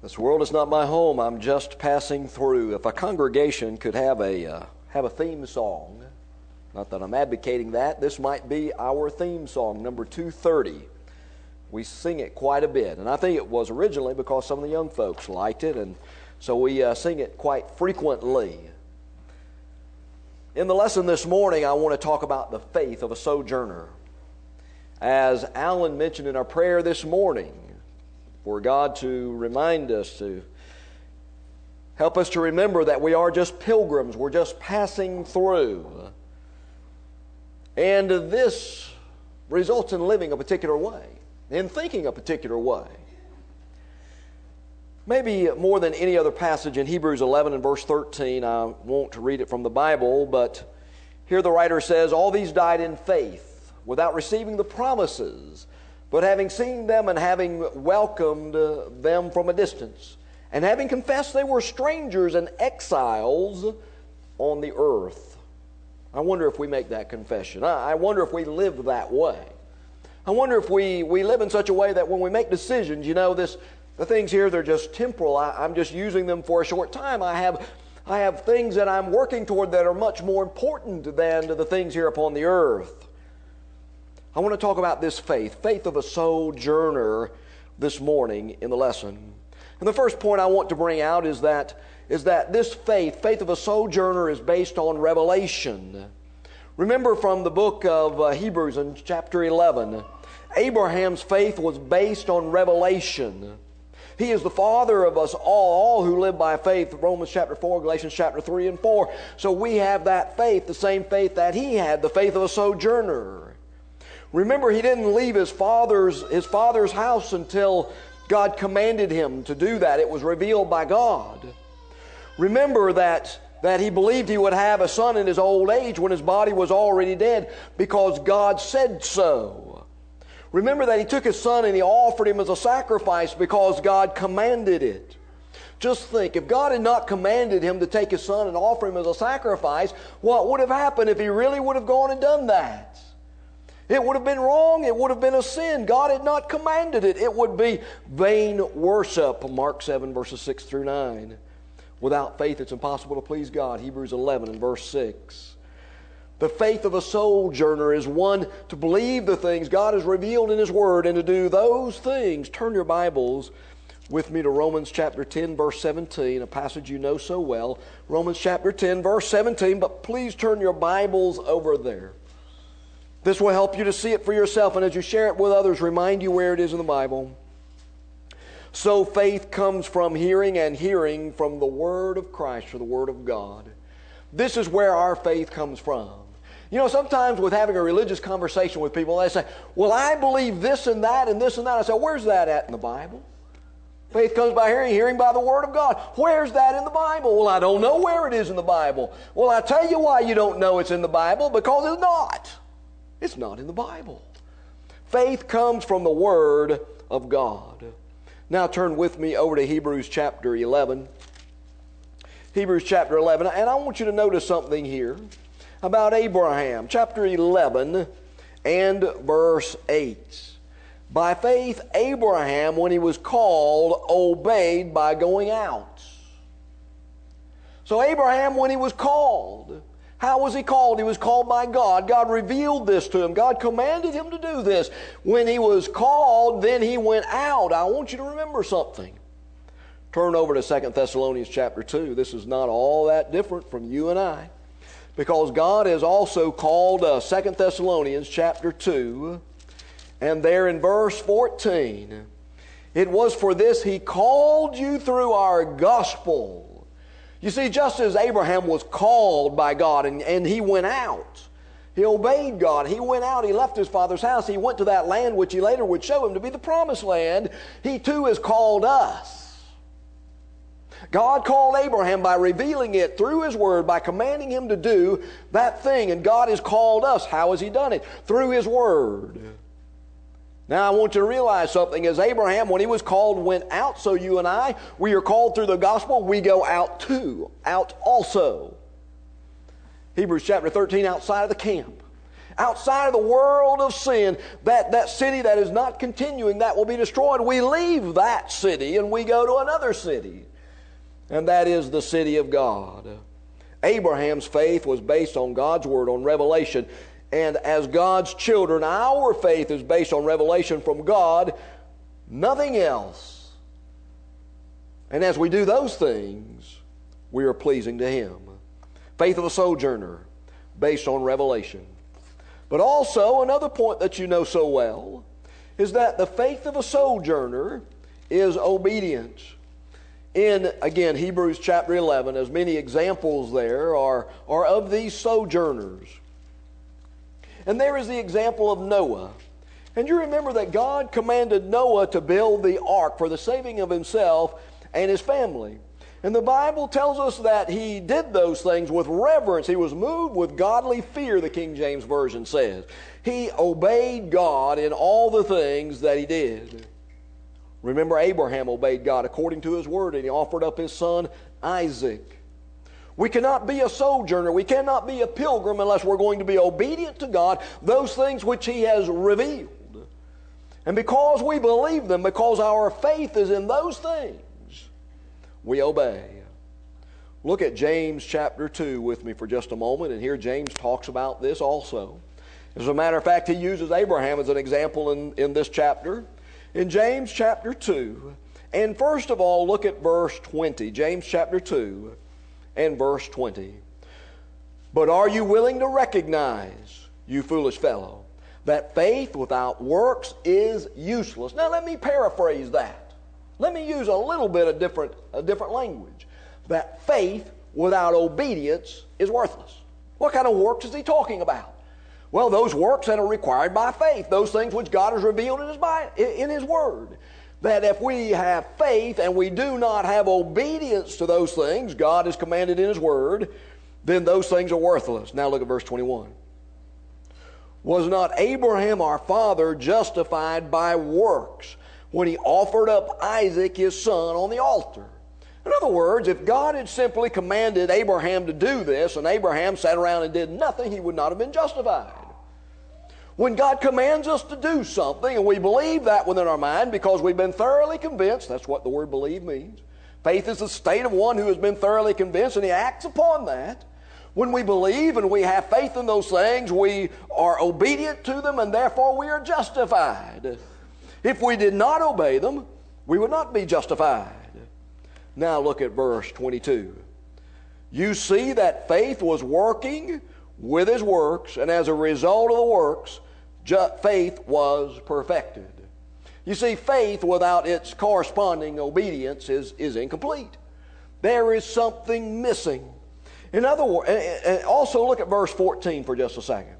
This world is not my home. I'm just passing through. If a congregation could have a theme song, not that I'm advocating that, this might be our theme song, number 230. We sing it quite a bit, and I think it was originally because some of the young folks liked it, and so we sing it quite frequently. In the lesson this morning, I want to talk about the faith of a sojourner. As Alan mentioned in our prayer this morning, for God to remind us, to help us to remember that we are just pilgrims, we're just passing through. And this results in living a particular way, in thinking a particular way. Maybe more than any other passage in Hebrews 11 and verse 13, I won't read it from the Bible, but here the writer says, all these died in faith, without receiving the promises, but having seen them and having welcomed them from a distance, and having confessed they were strangers and exiles on the earth. I wonder if we make that confession. I wonder if we live that way. I wonder if we live in such a way that when we make decisions, the things here, they're just temporal. I'm just using them for a short time. I have things that I'm working toward that are much more important than the things here upon the earth. I want to talk about this faith of a sojourner this morning in the lesson. And the first point I want to bring out is that this faith of a sojourner is based on revelation. Remember from the book of Hebrews in chapter 11, Abraham's faith was based on revelation. He is the father of us all who live by faith, Romans chapter 4, Galatians chapter 3 and 4. So we have that faith, the same faith that he had, the faith of a sojourner. Remember, he didn't leave his father's house until God commanded him to do that. It was revealed by God. Remember that he believed he would have a son in his old age when his body was already dead because God said so. Remember that he took his son and he offered him as a sacrifice because God commanded it. Just think, if God had not commanded him to take his son and offer him as a sacrifice, what would have happened if he really would have gone and done that? It would have been wrong. It would have been a sin. God had not commanded it. It would be vain worship. Mark 7 verses 6 through 9. Without faith it's impossible to please God. Hebrews 11 and verse 6. The faith of a sojourner is one to believe the things God has revealed in His Word and to do those things. Turn your Bibles with me to Romans chapter 10 verse 17, a passage you know so well. Romans chapter 10 verse 17, but please turn your Bibles over there. This will help you to see it for yourself, and as you share it with others, remind you where it is in the Bible. So faith comes from hearing, and hearing from the Word of Christ, or the Word of God. This is where our faith comes from. Sometimes with having a religious conversation with people, they say, well, I believe this and that and this and that. I say, where's that at in the Bible? Faith comes by hearing, hearing by the Word of God. Where's that in the Bible? Well, I don't know where it is in the Bible. Well, I tell you why you don't know it's in the Bible, because it's not. It's not in the Bible. Faith comes from the Word of God. Now turn with me over to Hebrews chapter 11. Hebrews chapter 11, and I want you to notice something here about Abraham. Chapter 11 and verse 8. By faith, Abraham, when he was called, obeyed by going out. So Abraham, when he was called, how was he called? He was called by God. God revealed this to him. God commanded him to do this. When he was called, then he went out. I want you to remember something. Turn over to 2 Thessalonians chapter 2. This is not all that different from you and I, because God has also called us. 2 Thessalonians chapter 2, and there in verse 14, it was for this He called you through our gospel. You see, just as Abraham was called by God and he went out, he obeyed God. He went out, he left his father's house, he went to that land which he later would show him to be the promised land. He too has called us. God called Abraham by revealing it through His Word, by commanding him to do that thing. And God has called us. How has He done it? Through His Word. Now I want you to realize something. As Abraham, when he was called, went out, so you and I, we are called through the gospel. We go out too. Out also. Hebrews chapter 13, outside of the camp. Outside of the world of sin, that city that is not continuing, that will be destroyed. We leave that city and we go to another city. And that is the city of God. Abraham's faith was based on God's Word, on revelation. And as God's children, our faith is based on revelation from God, nothing else. And as we do those things, we are pleasing to Him. Faith of a sojourner, based on revelation. But also, another point that you know so well is that the faith of a sojourner is obedience. In, again, Hebrews chapter 11, as many examples there are of these sojourners. And there is the example of Noah. And you remember that God commanded Noah to build the ark for the saving of himself and his family. And the Bible tells us that he did those things with reverence. He was moved with godly fear, the King James Version says. He obeyed God in all the things that he did. Remember, Abraham obeyed God according to His Word, and he offered up his son Isaac. We cannot be a sojourner. We cannot be a pilgrim unless we're going to be obedient to God, those things which He has revealed. And because we believe them, because our faith is in those things, we obey. Look at James chapter 2 with me for just a moment, and here James talks about this also. As a matter of fact, he uses Abraham as an example in this chapter. In James chapter 2, and first of all, look at verse 20. James chapter 2 and verse 20. But are you willing to recognize, you foolish fellow, that faith without works is useless? Now let me paraphrase that. Let me use a little bit of different language. That faith without obedience is worthless. What kind of works is he talking about? Well, those works that are required by faith, those things which God has revealed in His Word. That if we have faith and we do not have obedience to those things God has commanded in His Word, then those things are worthless. Now look at verse 21. Was not Abraham our father justified by works when he offered up Isaac his son on the altar? In other words, if God had simply commanded Abraham to do this and Abraham sat around and did nothing, he would not have been justified. When God commands us to do something and we believe that within our mind because we've been thoroughly convinced, that's what the word believe means. Faith is the state of one who has been thoroughly convinced and he acts upon that. When we believe and we have faith in those things, we are obedient to them and therefore we are justified. If we did not obey them, we would not be justified. Now look at verse 22. You see that faith was working with his works, and as a result of the works, faith was perfected. You see, faith without its corresponding obedience is incomplete. There is something missing. In other words, also look at verse 14 for just a second.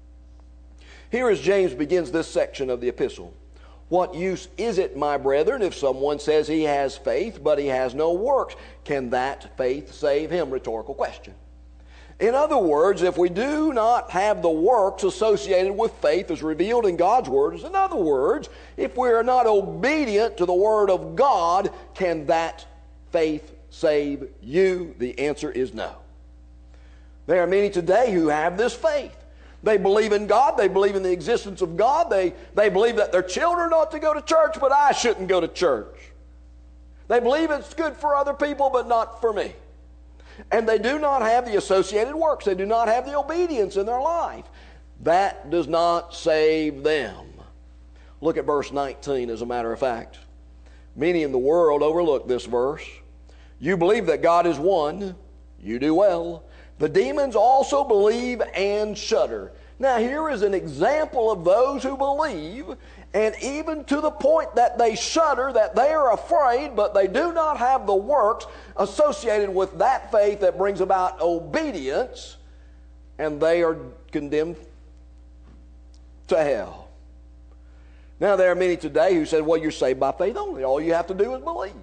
Here as James begins this section of the epistle. What use is it, my brethren, if someone says he has faith, but he has no works? Can that faith save him? Rhetorical question. In other words, if we do not have the works associated with faith as revealed in God's Word, in other words, if we are not obedient to the Word of God, can that faith save you? The answer is no. There are many today who have this faith. They believe in God. They believe in the existence of God. They believe that their children ought to go to church, but I shouldn't go to church. They believe it's good for other people, but not for me. And they do not have the associated works. They do not have the obedience in their life. That does not save them. Look at verse 19 as a matter of fact. Many in the world overlook this verse. You believe that God is one. You do well. The demons also believe and shudder. Now here is an example of those who believe, and even to the point that they shudder, that they are afraid, but they do not have the works associated with that faith that brings about obedience, and they are condemned to hell. Now there are many today who say, well, you're saved by faith only. All you have to do is believe.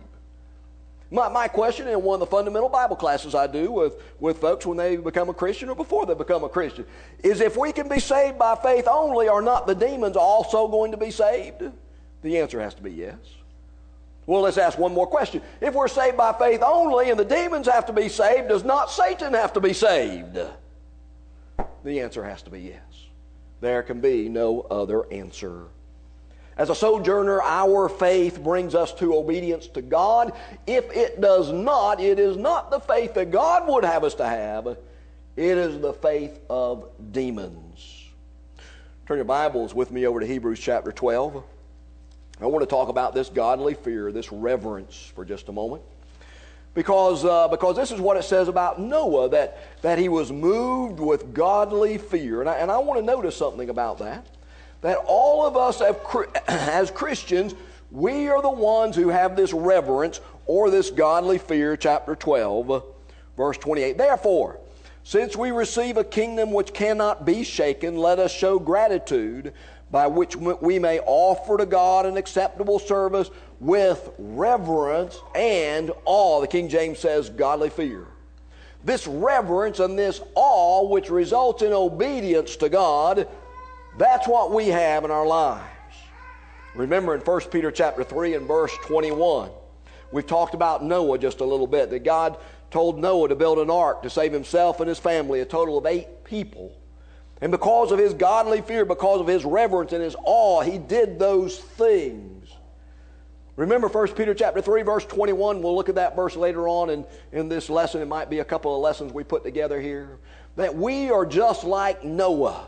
My question in one of the fundamental Bible classes I do with folks when they become a Christian or before they become a Christian is if we can be saved by faith only, are not the demons also going to be saved? The answer has to be yes. Well, let's ask one more question. If we're saved by faith only and the demons have to be saved, does not Satan have to be saved? The answer has to be yes. There can be no other answer. As a sojourner, our faith brings us to obedience to God. If it does not, it is not the faith that God would have us to have. It is the faith of demons. Turn your Bibles with me over to Hebrews chapter 12. I want to talk about this godly fear, this reverence for just a moment. Because this is what it says about Noah, that he was moved with godly fear. And I want to notice something about that. That all of us as Christians, we are the ones who have this reverence or this godly fear. Chapter 12, verse 28. Therefore, since we receive a kingdom which cannot be shaken, let us show gratitude by which we may offer to God an acceptable service with reverence and awe. The King James says godly fear. This reverence and this awe which results in obedience to God, that's what we have in our lives. Remember in 1 Peter chapter 3 and verse 21, we've talked about Noah just a little bit, that God told Noah to build an ark to save himself and his family, a total of 8 people. And because of his godly fear, because of his reverence and his awe, he did those things. Remember 1 Peter chapter 3 verse 21, we'll look at that verse later on in this lesson. It might be a couple of lessons we put together here. That we are just like Noah.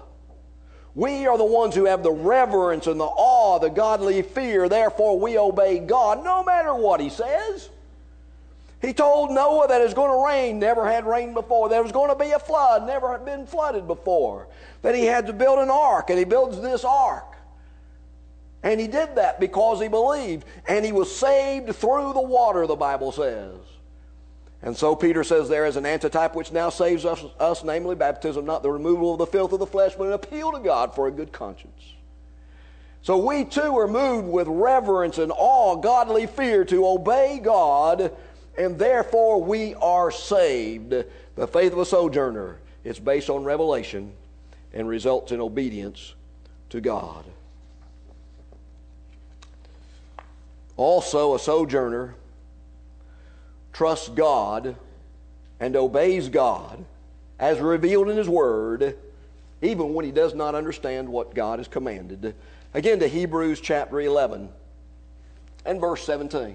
We are the ones who have the reverence and the awe, the godly fear. Therefore, we obey God no matter what He says. He told Noah that it's going to rain, never had rained before. There was going to be a flood, never had been flooded before. That he had to build an ark, and he builds this ark. And he did that because he believed. And he was saved through the water, the Bible says. And so Peter says there is an antitype which now saves us, namely baptism, not the removal of the filth of the flesh, but an appeal to God for a good conscience. So we too are moved with reverence and awe, godly fear, to obey God, and therefore we are saved. The faith of a sojourner is based on revelation and results in obedience to God. Also, a sojourner trusts God and obeys God as revealed in His Word, even when he does not understand what God has commanded. Again, to Hebrews chapter 11 and verse 17.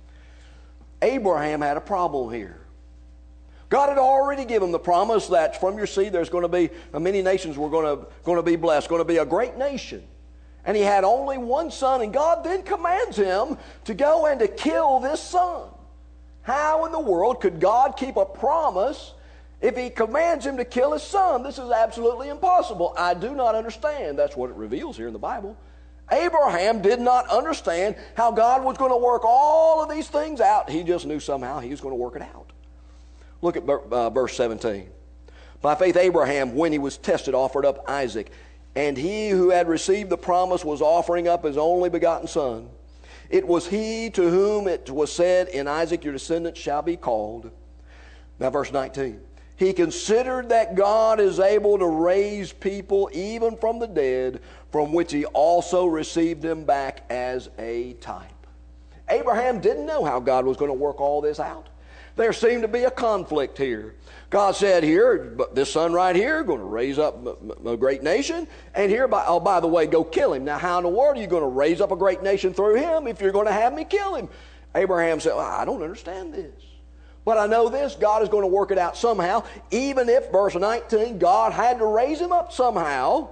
Abraham had a problem here. God had already given the promise that from your seed there's going to be many nations were going to be blessed, going to be a great nation. And he had only one son, and God then commands him to go and to kill this son. How in the world could God keep a promise if He commands him to kill his son? This is absolutely impossible. I do not understand. That's what it reveals here in the Bible. Abraham did not understand how God was going to work all of these things out. He just knew somehow He was going to work it out. Look at verse 17. By faith Abraham, when he was tested, offered up Isaac. And he who had received the promise was offering up his only begotten son. It was he to whom it was said, in Isaac your descendants shall be called. Now verse 19. He considered that God is able to raise people even from the dead, from which he also received them back as a type. Abraham didn't know how God was going to work all this out. There seemed to be a conflict here. God said here, this son right here, going to raise up a great nation. And here, by the way, go kill him. Now, how in the world are you going to raise up a great nation through him if you're going to have me kill him? Abraham said, well, I don't understand this. But I know this, God is going to work it out somehow. Even if, verse 19, God had to raise him up somehow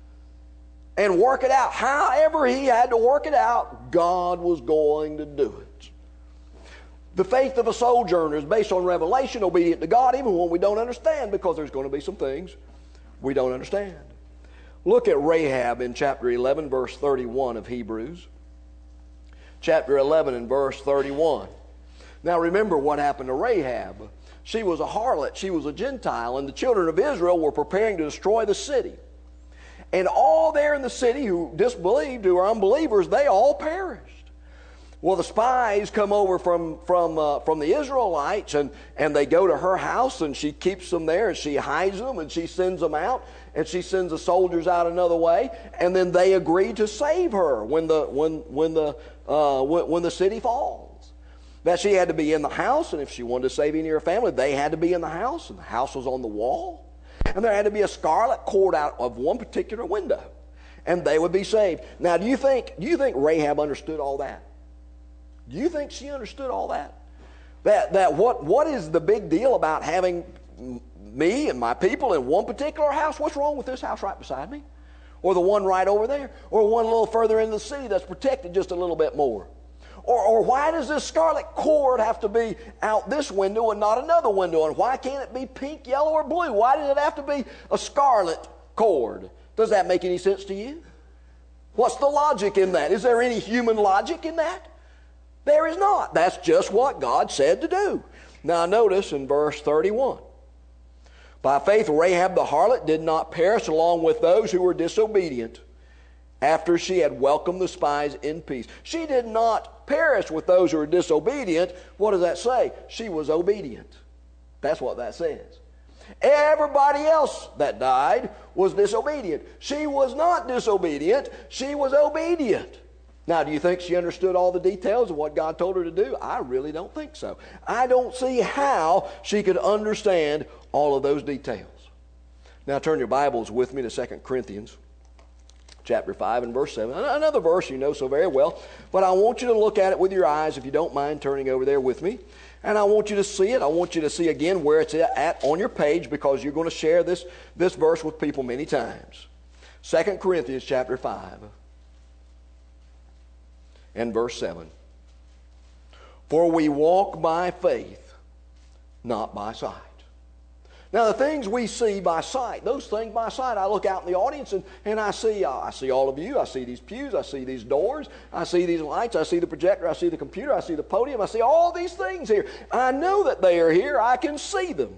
and work it out. However he had to work it out, God was going to do it. The faith of a sojourner is based on revelation, obedient to God, even when we don't understand, because there's going to be some things we don't understand. Look at Rahab in chapter 11, verse 31 of Hebrews. Chapter 11 and verse 31. Now remember what happened to Rahab. She was a harlot, she was a Gentile, and the children of Israel were preparing to destroy the city. And all there in the city who disbelieved, who are unbelievers, they all perished. Well, the spies come over from the Israelites, and they go to her house, and she keeps them there, and she hides them, and she sends them out, and she sends the soldiers out another way, and then they agree to save her when the city falls. That she had to be in the house, and if she wanted to save any of her family, they had to be in the house, and the house was on the wall. And there had to be a scarlet cord out of one particular window, and they would be saved. Now, do you think Rahab understood all that? Do you think she understood all that? That what is the big deal about having me and my people in one particular house? What's wrong with this house right beside me? Or the one right over there? Or one a little further into the city that's protected just a little bit more? Or why does this scarlet cord have to be out this window and not another window? And why can't it be pink, yellow, or blue? Why does it have to be a scarlet cord? Does that make any sense to you? What's the logic in that? Is there any human logic in that? There is not. That's just what God said to do. Now notice in verse 31. By faith Rahab the harlot did not perish along with those who were disobedient after she had welcomed the spies in peace. She did not perish with those who were disobedient. What does that say? She was obedient. That's what that says. Everybody else that died was disobedient. She was not disobedient. She was obedient. Now, do you think she understood all the details of what God told her to do? I really don't think so. I don't see how she could understand all of those details. Now, turn your Bibles with me to 2 Corinthians chapter 5 and verse 7. Another verse you know so very well, but I want you to look at it with your eyes, if you don't mind turning over there with me. And I want you to see it. I want you to see again where it's at on your page, because you're going to share this verse with people many times. 2 Corinthians chapter 5 and verse 7. For we walk by faith, not by sight. Now, the things we see by sight, those things by sight, I look out in the audience and I see all of you. I see these pews. I see these doors. I see these lights. I see the projector. I see the computer. I see the podium. I see all these things here. I know that they are here. I can see them.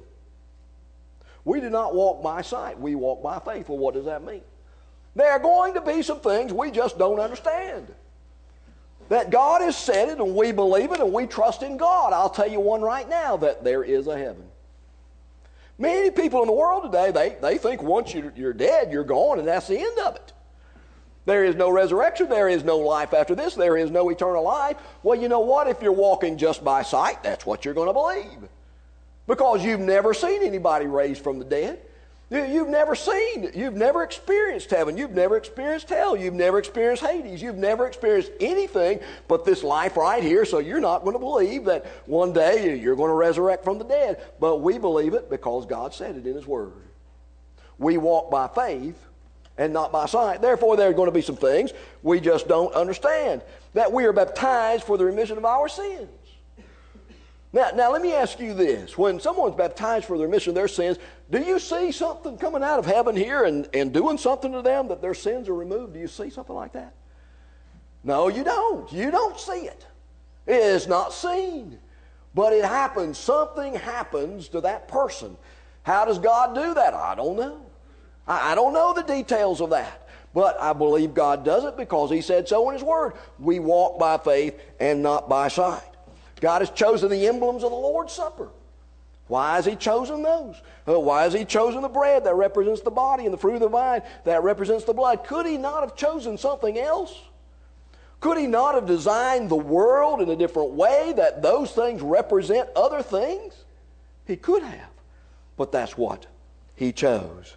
We do not walk by sight. We walk by faith. Well, what does that mean? There are going to be some things we just don't understand. That God has said it, and we believe it, and we trust in God. I'll tell you one right now, that there is a heaven. Many people in the world today, they think once you're dead, you're gone, and that's the end of it. There is no resurrection. There is no life after this. There is no eternal life. Well, you know what? If you're walking just by sight, that's what you're going to believe. Because you've never seen anybody raised from the dead. You've never experienced heaven. You've never experienced hell. You've never experienced Hades. You've never experienced anything but this life right here, so you're not going to believe that one day you're going to resurrect from the dead. But we believe it because God said it in His Word. We walk by faith and not by sight. Therefore, there are going to be some things we just don't understand. That we are baptized for the remission of our sins. Now let me ask you this. When someone's baptized for the remission of their sins, do you see something coming out of heaven here and doing something to them that their sins are removed? Do you see something like that? No, you don't. You don't see it. It is not seen. But it happens. Something happens to that person. How does God do that? I don't know. I don't know the details of that. But I believe God does it because He said so in His Word. We walk by faith and not by sight. God has chosen the emblems of the Lord's Supper. Why has He chosen those? Why has He chosen the bread that represents the body and the fruit of the vine that represents the blood? Could He not have chosen something else? Could He not have designed the world in a different way that those things represent other things? He could have, but that's what He chose.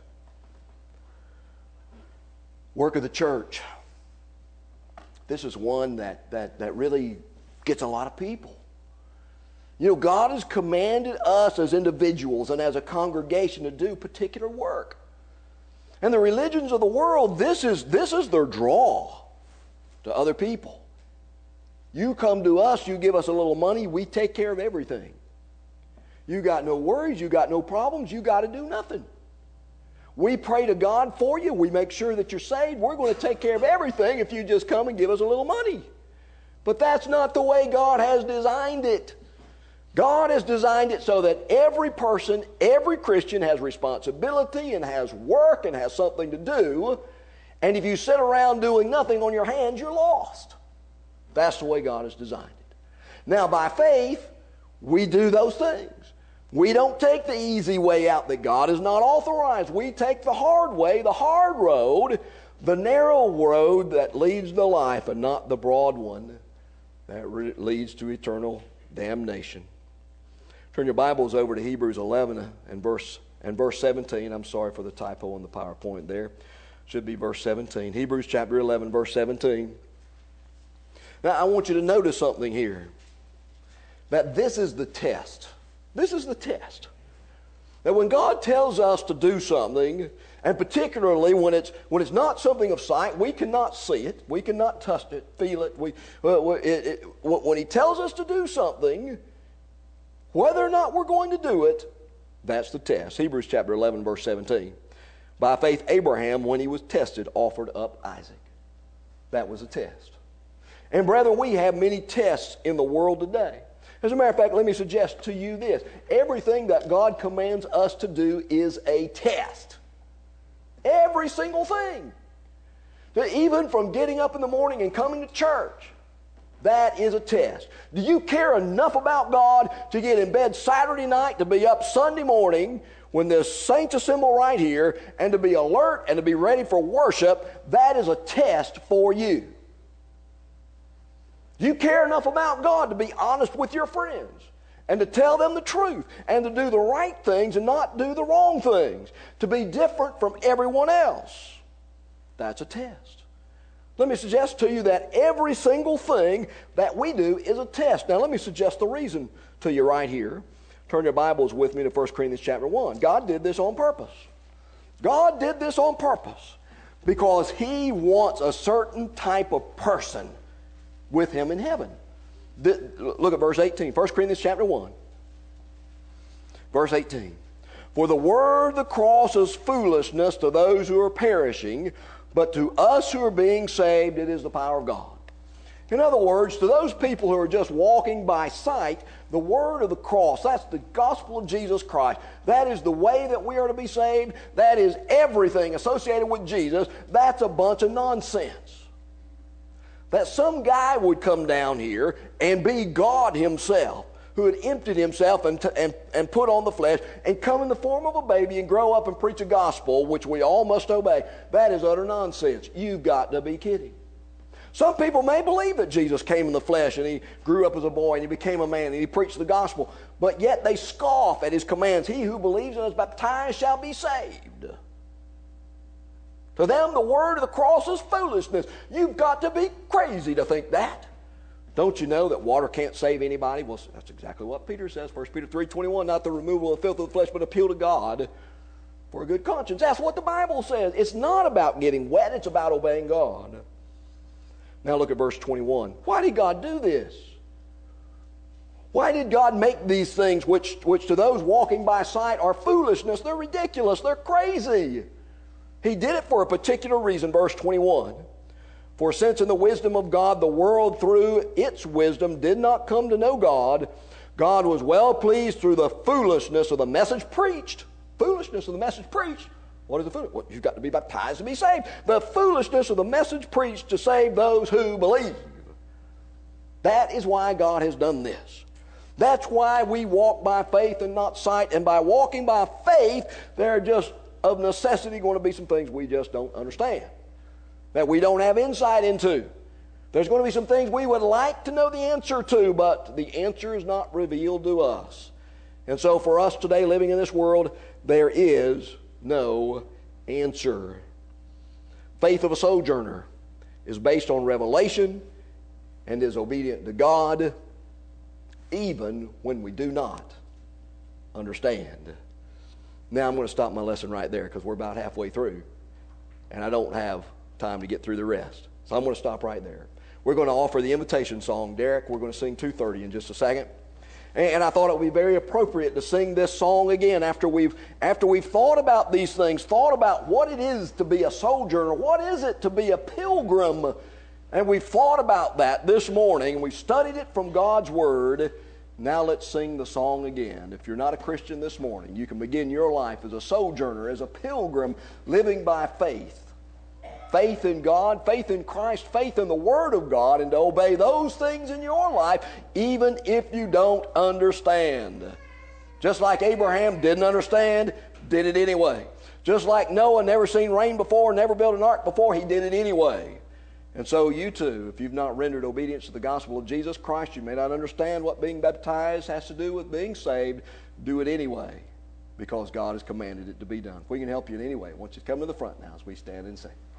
Work of the church. This is one that really gets a lot of people. You know, God has commanded us as individuals and as a congregation to do particular work. And the religions of the world, this is their draw to other people. You come to us, you give us a little money, we take care of everything. You got no worries, you got no problems, you got to do nothing. We pray to God for you, we make sure that you're saved, we're going to take care of everything if you just come and give us a little money. But that's not the way God has designed it. God has designed it so that every person, every Christian has responsibility and has work and has something to do. And if you sit around doing nothing on your hands, you're lost. That's the way God has designed it. Now, by faith, we do those things. We don't take the easy way out that God has not authorized. We take the hard way, the hard road, the narrow road that leads to life, and not the broad one that leads to eternal damnation. Turn your Bibles over to Hebrews 11 and verse and verse 17. I'm sorry for the typo on the PowerPoint there. Should be verse 17. Hebrews chapter 11, verse 17. Now, I want you to notice something here. That this is the test. This is the test. That when God tells us to do something, and particularly when it's not something of sight, we cannot see it, we cannot touch it, feel it. When He tells us to do something, whether or not we're going to do it, that's the test. Hebrews chapter 11, verse 17. By faith, Abraham, when he was tested, offered up Isaac. That was a test. And brethren, we have many tests in the world today. As a matter of fact, let me suggest to you this. Everything that God commands us to do is a test. Every single thing. Even from getting up in the morning and coming to church, that is a test. Do you care enough about God to get in bed Saturday night, to be up Sunday morning when the saints assemble right here, and to be alert and to be ready for worship? That is a test for you. You care enough about God to be honest with your friends and to tell them the truth and to do the right things and not do the wrong things, to be different from everyone else. That's a test. Let me suggest to you that every single thing that we do is a test. Now let me suggest the reason to you right here. Turn your Bibles with me to 1 Corinthians chapter 1. God did this on purpose. God did this on purpose because He wants a certain type of person with Him in heaven. Look at verse 18. 1 Corinthians chapter 1. Verse 18. For the word of the cross is foolishness to those who are perishing, but to us who are being saved, it is the power of God. In other words, to those people who are just walking by sight, the word of the cross, that's the gospel of Jesus Christ. That is the way that we are to be saved. That is everything associated with Jesus. That's a bunch of nonsense. That some guy would come down here and be God Himself, who had emptied Himself and put on the flesh and come in the form of a baby and grow up and preach a gospel which we all must obey. That is utter nonsense. You've got to be kidding. Some people may believe that Jesus came in the flesh and He grew up as a boy and He became a man and He preached the gospel, but yet they scoff at His commands. He who believes and is baptized shall be saved. To them, the word of the cross is foolishness. You've got to be crazy to think that. Don't you know that water can't save anybody? Well, that's exactly what Peter says. 1 Peter 3:21, not the removal of the filth of the flesh, but appeal to God for a good conscience. That's what the Bible says. It's not about getting wet. It's about obeying God. Now look at verse 21. Why did God do this? Why did God make these things which to those walking by sight are foolishness? They're ridiculous. They're crazy. He did it for a particular reason. Verse 21. For since in the wisdom of God, the world through its wisdom did not come to know God, God was well pleased through the foolishness of the message preached. Foolishness of the message preached. What is the foolishness? Well, you've got to be baptized to be saved. The foolishness of the message preached to save those who believe. That is why God has done this. That's why we walk by faith and not sight. And by walking by faith, there are just of necessity going to be some things we just don't understand, that we don't have insight into. There's going to be some things we would like to know the answer to, but the answer is not revealed to us. And so for us today living in this world, there is no answer. Faith of a sojourner is based on revelation and is obedient to God even when we do not understand. Now I'm going to stop my lesson right there because we're about halfway through and I don't have time to get through the rest. So I'm going to stop right there. We're going to offer the invitation song. Derek, we're going to sing 2:30 in just a second. And I thought it would be very appropriate to sing this song again after we've thought about these things, thought about what it is to be a sojourner, what is it to be a pilgrim. And we've thought about that this morning. We've studied it from God's Word. Now let's sing the song again. If you're not a Christian this morning, you can begin your life as a sojourner, as a pilgrim, living by faith. Faith in God, faith in Christ, faith in the Word of God, and to obey those things in your life, even if you don't understand. Just like Abraham didn't understand, did it anyway. Just like Noah never seen rain before, never built an ark before, he did it anyway. And so you too, if you've not rendered obedience to the gospel of Jesus Christ, you may not understand what being baptized has to do with being saved, do it anyway. because God has commanded it to be done. If we can help you in any way, I want you to come to the front now as we stand and sing.